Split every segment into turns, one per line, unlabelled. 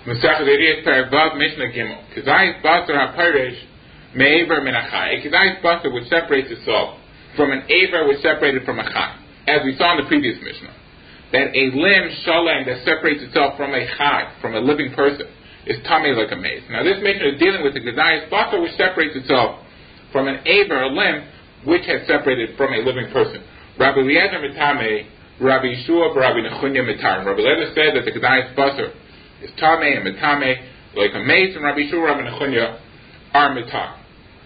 Masechah Yediyas Peravav Mishnah Gimel. Kizayis Basar HaParish Me'ever Min Achai. A Kizayis Basar which separates itself from an Aver which separated from a Chai. As we saw in the previous Mishnah. That a limb shalem that separates itself from a Chai, from a living person, is Tamei like a maze. Now this Mishnah is dealing with the Kizayis Basar which separates itself from an Aver, a limb, which has separated from a living person. Rabbi Eliezer Mitame, Rabbi Yeshua, Rabbi Nechunya Mitar. Rabbi Eliezer said that the Kizayis Basar is Tamei and Mitame like a maze, and Rabbi Yeshua, Rabbi Nechunya are Mitar.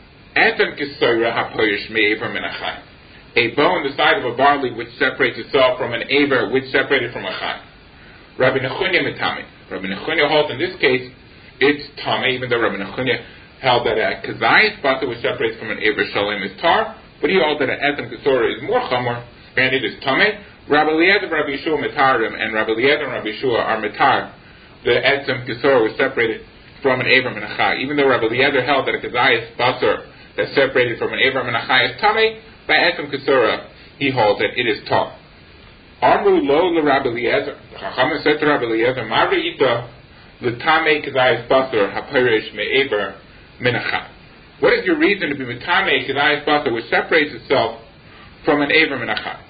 Etem Kisoira HaPoyish Me'ever Min Achai. A bone the size of a barley which separates itself from an Aver which separated from a Chai. Rabbi Nechunya Mitame. Rabbi Nechunya holds in this case it's Tamei, even though Rabbi Nechunya held that a Kizayis Basar which separates from an Aver Shalem is Tar, but he holds that an Etem Kisora is more Chamor, and it is Tamei. Rabbi Eliezer, Rabbi Yeshua Mitarim, and Rabbi Eliezer and Rabbi Yeshua are Mitar. The Etzem Kisora was separated from an Aver and a Chai. Even though Rabbi Eliezer held that a Kizayis Basar that separated from an Aver and a Chai is Tamei, by Etzem Kisora he holds that it is Tar. Amru lo le Rabbi Eliezer. The Chachamim said to Rabbi Eliezer, Ma re'ita l'tamei Kizayis Basar ha'perish me'aver min a Chai. What is your reason to be Mitamei Kizayis Basar which separates itself from an Aver min a Chai?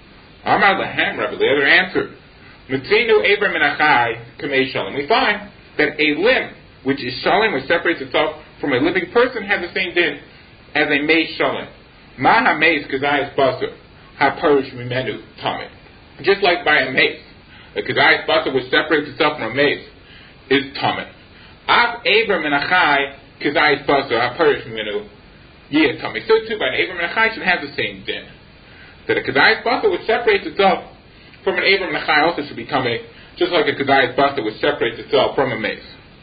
Amar lahem, Rabbi Eliezer answered, Mitzinu Aver min a Chai kamei shalom. We find that a limb which is shalom, which separates itself from a living person, has the same din as a meiz shalom. Ma ha-meiz Kizayis Basar ha-perish mimenu tamei. Just like by a mace, a Kizayis Basar which separates itself from a mace is tamei. Av Aver min a Chai Kizayis Basar ha-perish mimenu yeh tamei. So too, by an Aver min a Chai should have the same din. That a Kizayis Basar which separates itself from an Aver min a Chai also should be tamei, just like a Kizayis Basar which separates itself from a mace.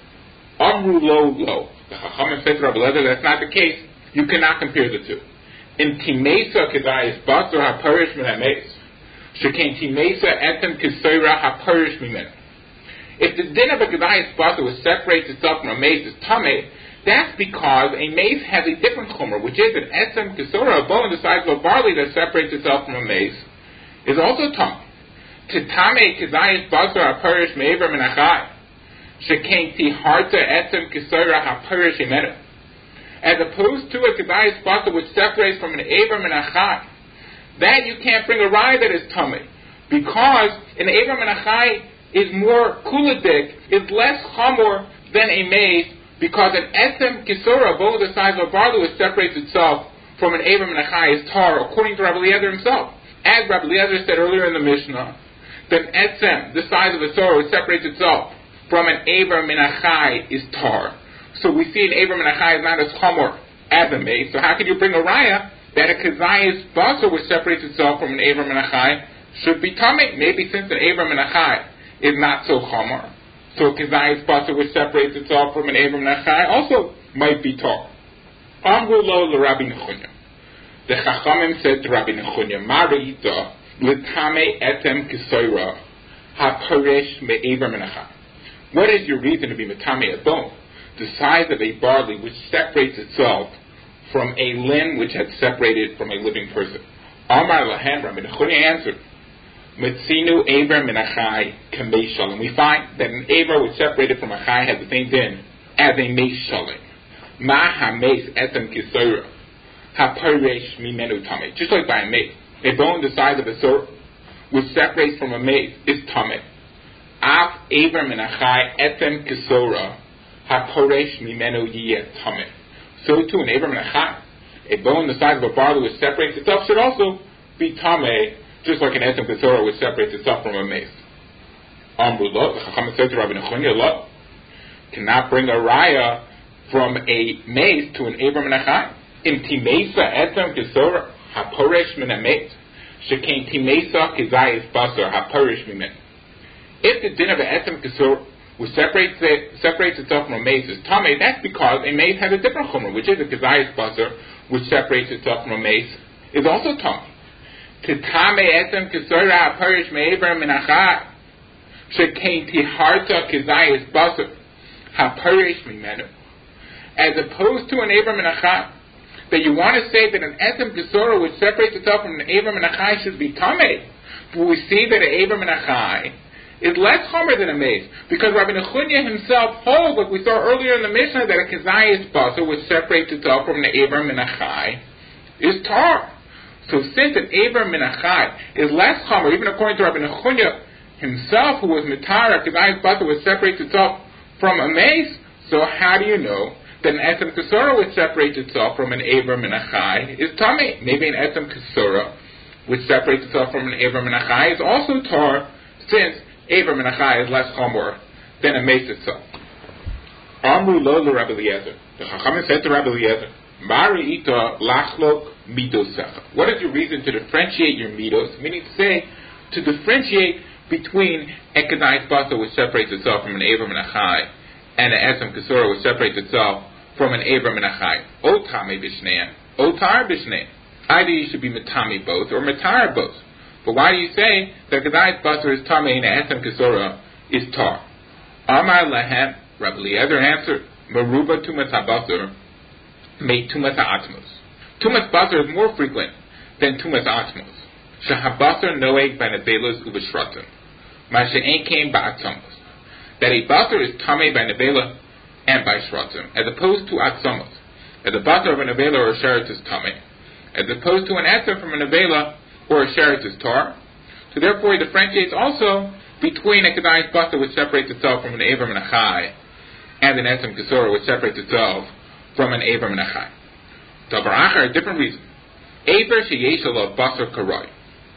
Amru lo lo. The Chachamim said to Rabbi Eliezer, that's not the case. You cannot compare the two. In Timesa Kizayis Basar ha-perish min ha-mace. Shekain Timesa etem Kisoira ha-perish mimenu. If the din of a Kizayis Basar which separates itself from a mace is tamei, that's because a mace has a different chomer, which is an etem Kisora, a bone the size of a barley that separates itself from a mace, is also tamei. To tamei Kizayis Basar ha-perish me'ever min a Chai. Shekain Tiharta etem Kisoira ha-perish mimenu. As opposed to a Kizayis Basar which separates from an Aver min a Chai, that you can't bring a raya that is tamei, because an Aver min a Chai is more kuladik, is less chamor than a maze, because an Etzem Kisora, a bone the size of a barley which separates itself from an Aver min a Chai is tar, according to Rabbi Eliezer himself. As Rabbi Eliezer said earlier in the Mishnah, that Etzem, the size of a Torah, which separates itself from an Aver min a Chai is tar. So we see an Aver min a Chai is not as chamor as a maze. So how could you bring a raya that a Kizayis Basar which separates itself from an Aver min a Chai should be tamei? Maybe since an Aver min a Chai is not so chamor, so a Kizayis Basar which separates itself from an Aver min a Chai also might be tar. Amru lo l'Rabbi Nechunya. The Chachamim said to Rabbi Nechunya, Ma re'ita l'tamei etem Kisoira ha-perish me'aver min a Chai. What is your reason to be Mitamei a bone the size of a barley which separates itself from a limb which had separated from a living person? Amar lahem, Rabbi Nechunya answered, Mitzinu Aver min a Chai kamei shalom. We find that an Aver which separated from a Chai has the same din as a meiz shalom. Ma ha-meiz etem Kisoira ha-perish mimenu tamei. Just like by a mace, a bone the size of a sword which separates from a mace is tamei. Av Aver min a Chai etem Kisora ha-perish mimenu yeh tamei. So too an Aver min a Chai, a bone the size of a barley which separates itself, should also be tamei, just like an etem Kisora which separates itself from a mace. Amru lo, the Chachamim said to Rabbi Nechunya, lo, cannot bring a raya from a mace to an Aver min a Chai. In Timesa etem Kisora ha-perish min ha-mace. Shekain Timesa Kizayis Basar ha-perish mimenu. If the din of an etem Kisora which separates itself from a mace is tamei, that's because a mace has a different chomer, which is a Kizayis Basar which separates itself from a mace is also tamei. To tamei etem Kisora ha-perish me'ever min a Chai. Shekain Tiharta Kizayis Basar ha-perish mimenu. As opposed to an Aver min a Chai, that you want to say that an etem Kisora which separates itself from an Aver min a Chai should be tamei. But we see that an Aver min a Chai is less chomer than a mace, because Rabbi Nechunya himself holds, like we saw earlier in the Mishnah, that a kezayis basar, which separates itself from the aver min achai, is tar. So since an aver min achai is less chomer, even according to Rabbi Nechunya himself, who was mitar, a kezayis basar, which separates itself from a mace, so how do you know that an etzem kesura, which separates itself from an aver min achai, is tamei? Maybe an etzem kesura, which separates itself from an aver min achai, is also tar, since aver min achai is less chomer than a mace itself. Amru lo Rabbi Eliezer. The Chachamim said to Rabbi Eliezer, Mari ita lachlok midosecha. What is your reason to differentiate your midos? Meaning to say, to differentiate between a kedais basar, which separates itself from an aver min achai, and an etzem kesura, which separates itself from an aver min achai. Otame b'shneim, otar b'shneim. Either you should be metami both or metar both. But why do you say that kedais basar is tamei and etzem kesura is tar? Amar lahem, Rabbi Eliezer answered, Meruba tumas habasar, me tumas ha'atmos. Tumas basar is more frequent than tumas atmos. Shahabasar noeg b'nevelos ub'shratim. Ma she'en came ba'atzamos. That a basar is tamei by nevela and by shratim, as opposed to atzamos. That the basar of a nevela or a sheretz is tamei, as opposed to an etzem from a nevela or a sheretz is tar. So therefore he differentiates also between a kedais basar, which separates itself from an aver min achai, and an etzem kesura, which separates itself from an aver min achai. Davar achar, a different reason. Aver sheyeshalo basar karoi.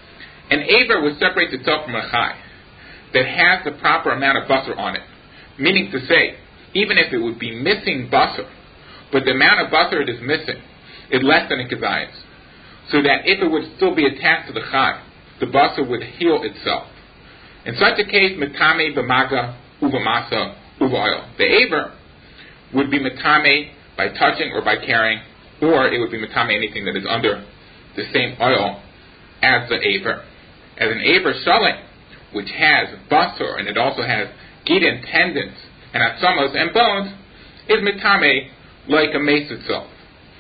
An aver which separates itself from a chai, that has the proper amount of basar on it. Meaning to say, even if it would be missing basar, but the amount of basar it is missing is less than a kedais, so that if it would still be attached to the chai, the basar would heal itself. In such a case, metame b'maga uvamasa uvaoil. The aver would be metame by touching or by carrying, or it would be metame anything that is under the same oil as the aver. As an aver shalim, which has basar and it also has gidin, tendons, and atzamos and bones, is metame like a mace itself.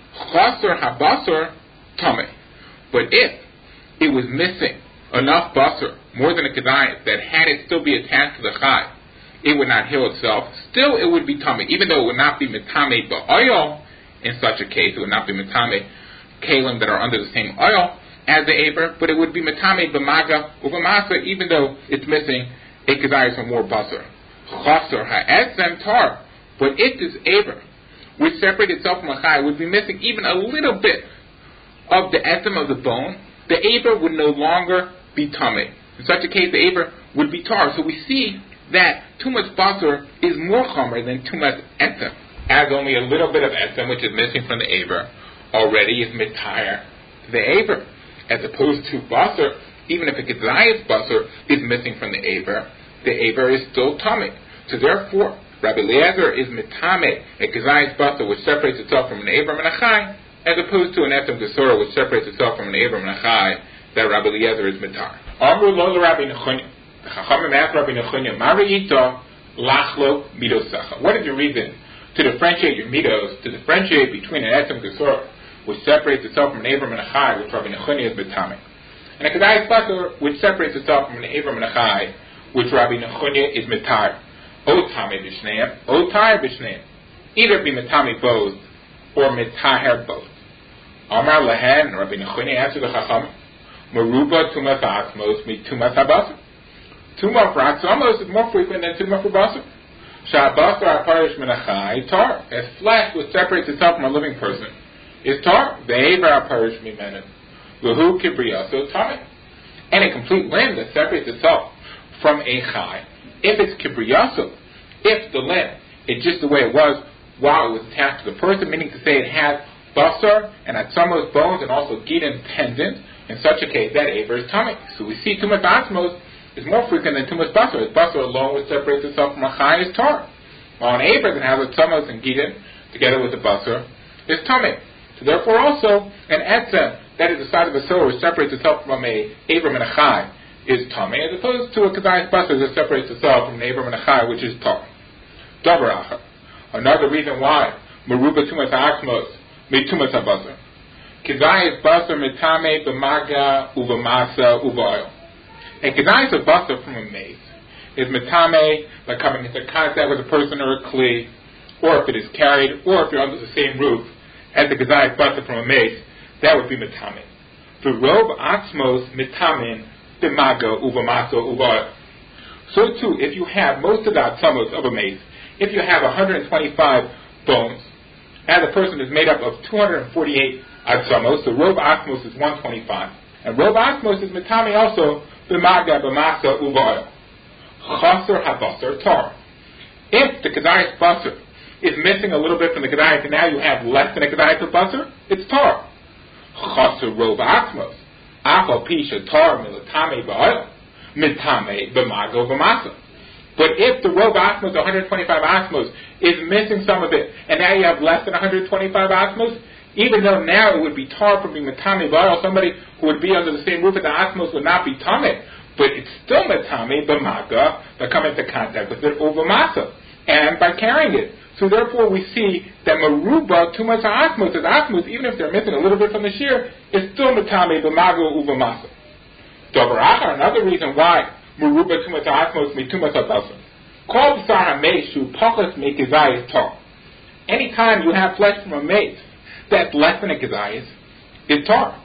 Chasar habasar tamei. But if it was missing enough basar, more than a kedai, that had it still be attached to the chai, it would not heal itself, still it would be tamei, even though it would not be metame ba'oil. In such a case, it would not be metame kalim that are under the same oil as the aver, but it would be metame b'maga uvamasa, even though it's missing a kedai from more basar. Chasar ha'etzem tar. But if this aver, which separates itself from a chai, would be missing even a little bit of the etzem of the bone, the aver would no longer be tamei. In such a case, the aver would be tar. So we see that too much basar is more chomer than too much etzem, as only a little bit of etzem, which is missing from the aver, already is mitayar the aver, as opposed to basar. Even if a kedayis basar is missing from the aver is still tamei. So therefore, Rabbi Eliezer is mitame a kedayis basar, which separates itself from an aver min achai, as opposed to an etzem kesura, which separates itself from an aver min achai, that Rabbi Eliezer is mitar. Amru lo Rabbi Nechunya. The Chachamim asked Rabbi Nechunya, Mariita lachlo midosacha. What is your reason to differentiate your midos, to differentiate between an etzem kesura, which separates itself from an aver min achai, which Rabbi Nechunya is mitame, and a kedayis basar, which separates itself from an aver min achai, which Rabbi Nechunya is mitar? Otame b'shneim, otar b'shneim. Either be mitame both or mitaher both. Amar lahen, Rabbi Nechunya answered the Chacham, Meruba tumas ha'atzmos mi tumas habasar. Tumah for atzmos is more frequent than tumah for basar. Sha'abasar ha'parish min achai tar. As flesh which separates itself from a living person is tar. Ve'ever ha'parish mimenu v'hu kibriyaso tamei. And a complete limb that separates itself from a chai, if it's kibriyaso, if the limb is just the way it was while it was attached to the person, meaning to say it has basar and atzmos bones and also gidin tendons, in such a case, that aver is tamei. So we see tumas atzmos is more frequent than tumas basar. As basar alone, which separates itself from a chai, is tar. While an aver that has atzmos and gidin together with the basar is tamei. So therefore, also an etzem that is the side of the soul, which separates itself from a aver min achai, is tamei, as opposed to a kedayis basar that separates itself from an aver min achai, which is tar. Davar achar. Another reason why meruba tumas ha'atzmos mi tumas habasar. Kedayis basar mitame b'maga uvamasa uvaoil. A kedayis of basar from a mace is metame by coming into contact with a person or a kli, or if it is carried, or if you're under the same roof as the gazayis basar from a mace, that would be metame. For rov atzmos mitamin b'maga uvamaso uva. So too, if you have most of the atzmos of a mace, if you have 125 bones, and the person is made up of 248 atzmos, so rov atzmos is 125, and rov atzmos is metame also b'maga b'masa uva. Chaser habasar tar. If the gazayis basar is missing a little bit from the gazayis, and now you have less than a gazayis of basar, it's tar. Chaser rov atzmos. Achal pisha tar milatame ba'oil. Mitame b'mago b'masa. But if the rov atzmos, 125 atzmos, is missing some of it, and now you have less than 125 atzmos, even though now it would be tar from being mitame ba'oil, somebody who would be under the same roof as the atzmos would not be tame, but it's still mitame b'maga that come into contact with it over masa, and by carrying it. So therefore we see that Maruba, too much Asmos, is Asmos, even if they're missing a little bit from the shear, is still Matame, B'mago, Uvamasa. Dover another reason why Maruba, too much Asmos, me too much Abasa. Call B'sar HaMesh, Pachas Mekizayis Tar. Anytime you have flesh from a mace that's less than a Kizayis, is Tar.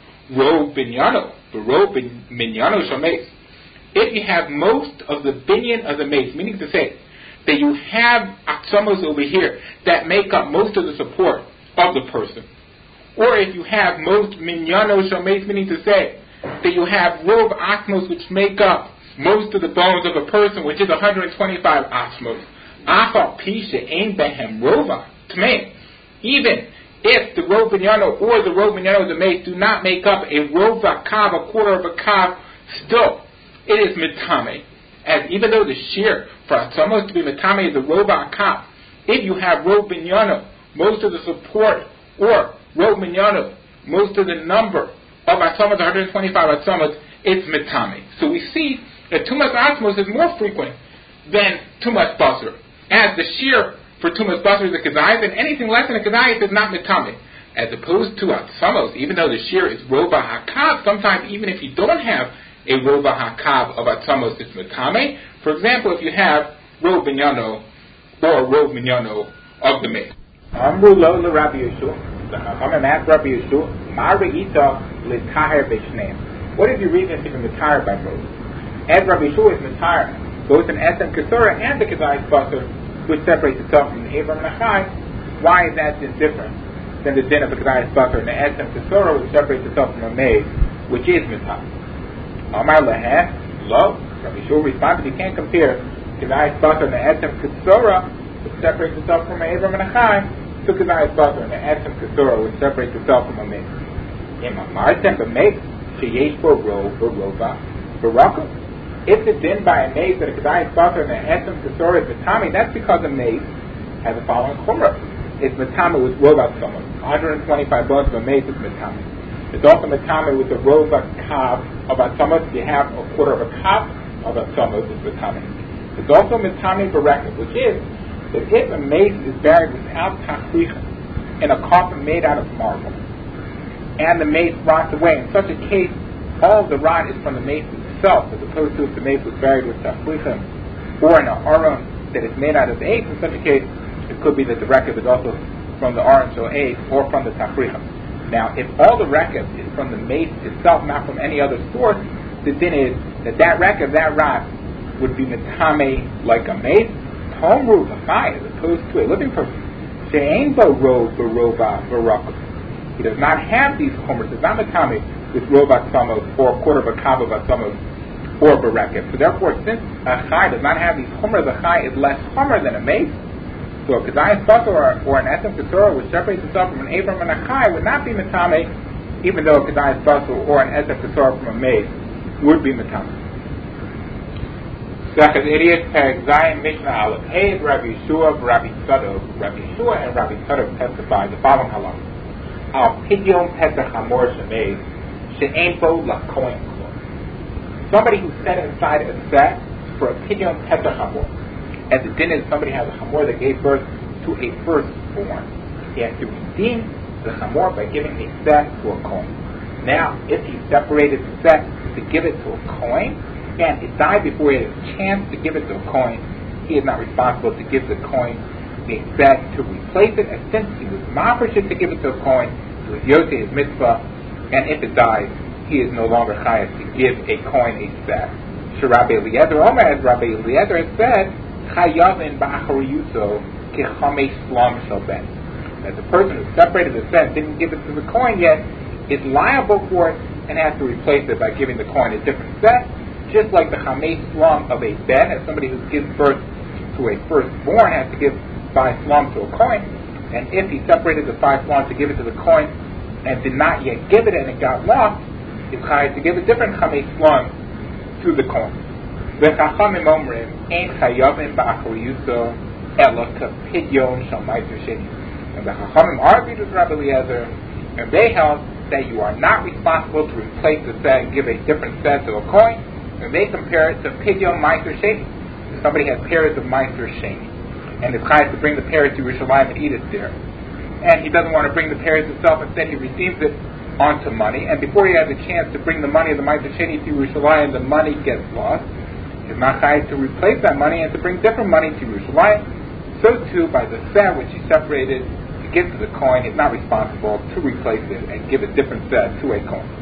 Ro Binyano, Ro Binyano Shames. If you have most of the binyan of the mace, meaning to say, that you have atzamos over here that make up most of the support of the person. Or if you have most minyano shomes, meaning to say that you have rov atzmos which make up most of the bones of a person, which is 125 atzmos. Afal pisha ein behem rova tmei. Even if the rov minyano or the rov minyano of the mace do not make up a rova kav, a quarter of a kav, still it is mitame. As even though the shear for atzamos to be metame is the rova akap, if you have rov binyano, most of the support, or rov binyano, most of the number of atzamos, 125 atzamos, it's metame. So we see that tumas atzmos is more frequent than tumas basar. As the shear for tumas basar is a kazayis, and anything less than a kazayis is not metame. As opposed to atzamos, even though the shear is rova hakab, sometimes even if you don't have a rova hakav of atzamos, it's metame. For example, if you have rov binyano or rov minyano of the mace. Amru lo Rabbi Yeshua. The Chachamim asked Rabbi Yeshua, Ma re'ita l'taher b'shneim. What is your reason to be metaher by both? As Rabbi Yeshua is metaher both in Esem Kesura and the Kedai Basar, which separates itself from the Abram and Achai, why is that din different than the din of the Kedai Basar and the Esem Kesura, which separates itself from a maid, which is metaher? Amar leheh, lo. Rabbi Yeshua responded, you can't compare Kedai Basar and the Esem Kesura, which separates itself from Abram and Achai, to Kedai Basar and the Esem Kesura, which separates itself from a maid. Im amartem b'maid, sheyesh bo rov v'rova v'raka. If the din by a maid that a Kedai Basar and the Esem Kesura is metame, that's because a maid has the following chumrah. It's metame with rova tzomos. 125 bones of a maid is metame. It's also metame with the rova kav of atzamos. If you have a quarter of a kav of atzamos, it's metame. It's also metame berekev, which is that if a mace is buried without tachricha in a coffin made out of marble, and the mace rots away, in such a case, all of the rot is from the mace itself, as opposed to if the mace was buried with tachricha or in an aron that is made out of eight. In such a case, it could be that the rekev is also from the aron shel eight or from the tachricha. Now, if all the rekev is from the mace itself, not from any other source, the din is that rekev, that rot, would be metame like a mace, tomru v'chai, as opposed to a living person. She'ein bo rov v'rova v'raka. He does not have these chomers. It's not metame with rova tzamos or a quarter of a kav of atzamos or berekev. So therefore, since a chai does not have these chomers, the chai is less chomer than a mace. So a Kedai Basar or an Esem Kesura, which separates itself from an Abram and a Chai, would not be metame, even though a Kedai Basar or an Esem Kesura from a maid would be metame. Second idiot, Perek Zayin, Mishnah Aleph. Hey, Rabbi Yeshua, Rabbi Tzadok. Rabbi Yeshua and Rabbi Tzadok testified the following halakha. Al Pidyon Pesach Hamor Shemei She'ein Bo LaKohen Klor. Somebody who set aside a set for a Pidyon Pesach Hamor. As the din is, somebody has a chamor that gave birth to a firstborn. He has to redeem the chamor by giving a set to a kohen. Now, if he separated the set to give it to a kohen, and it died before he had a chance to give it to a Kohen, he is not responsible to give the Kohen a set to replace it, and since he was mafresh to give it to a Kohen, it was Yosei his mitzvah, and if it dies, he is no longer chayav to give a Kohen a set. Rabbi Eliezer Omer, as Rabbi Eliezer has said, chayavin ba'achariyuso kechamesh shlom shel ben. That the person who separated the set didn't give it to the Kohen yet is liable for it and has to replace it by giving the Kohen a different set, just like the chamesh shlom of a ben, as somebody who gives birth to a firstborn has to give 5 shlom to a Kohen, and if he separated the 5 shlom to give it to the Kohen and did not yet give it and it got lost, he's chayav to give a different chamesh shlom to the Kohen. The Chachamim Omrim Ein Chayavim Ba'achariyuso Ela Kapidyon Shal Meiser Sheni. And the Chachamim argued with Rabbi Eliezer, and they held that you are not responsible to replace the set and give a different set to a Kohen, and they compare it to Pidyon Meiser Sheni. Somebody has pairs of Meiser Sheni, and is chayav to bring the pairs to Yerushalayim and eat it there. And he doesn't want to bring the pairs himself, instead he receives it onto money, and before he has a chance to bring the money of the Meiser Sheni to Yerushalayim, the money gets lost. He's not chayav to replace that money and to bring different money to Yerushalayim. So too, by the set which he separated to give to the Kohen, he's not responsible to replace it and give a different set to a Kohen.